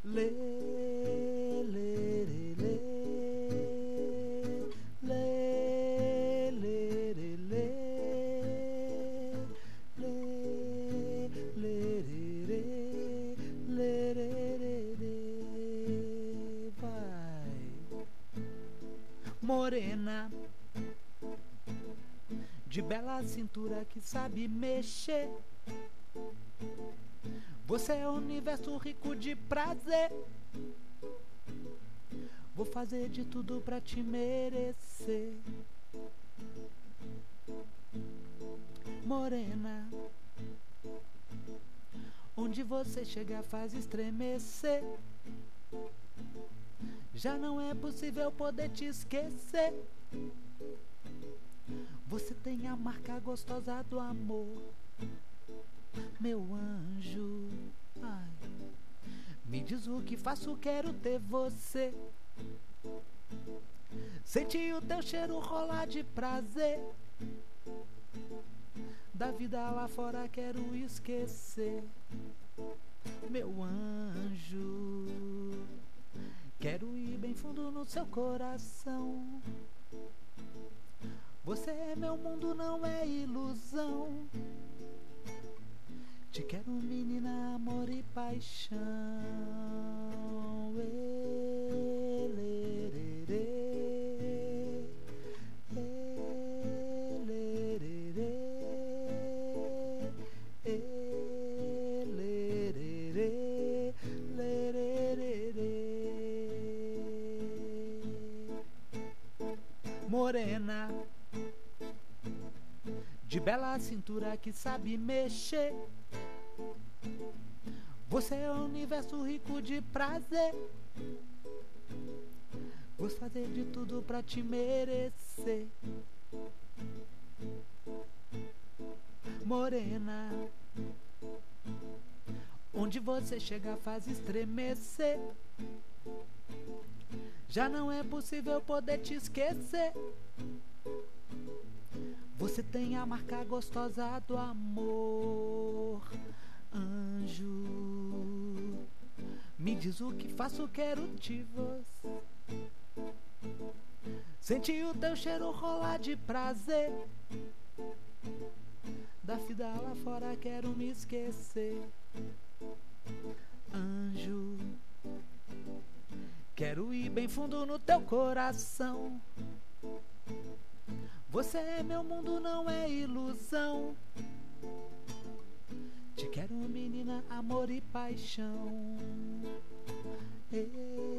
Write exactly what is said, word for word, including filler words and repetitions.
lê, lê, lê, lê, lê, lê, lê, lê, lê, lê, lê, lê, vai. Morena, de bela cintura que sabe mexer, você é um universo rico de prazer. Vou fazer de tudo pra te merecer. Morena, onde você chega faz estremecer. Já não é possível poder te esquecer. Você tem a marca gostosa do amor, meu anjo. Ai, me diz o que faço, quero ter você. Sentir o teu cheiro rolar de prazer. Da vida lá fora quero esquecer, meu anjo. Quero ir bem fundo no seu coração. Você é meu mundo, não é ilusão. Te quero, menina, amor e paixão. Ê, lê, lê, lê. Ê, lê, lê, lê. Ê, lê, lê, lê. Lê, lê, lê, lê. Morena, de bela cintura que sabe mexer, você é um universo rico de prazer. Vou fazer de tudo pra te merecer. Morena, onde você chega faz estremecer. Já não é possível poder te esquecer. Você tem a marca gostosa do amor, anjo. Me diz o que faço, quero te você. Sentir o teu cheiro rolar de prazer. Da vida lá fora quero me esquecer, anjo. Quero ir bem fundo no teu coração. Você é meu mundo, não é ilusão. Te quero, menina, amor e paixão. Ei.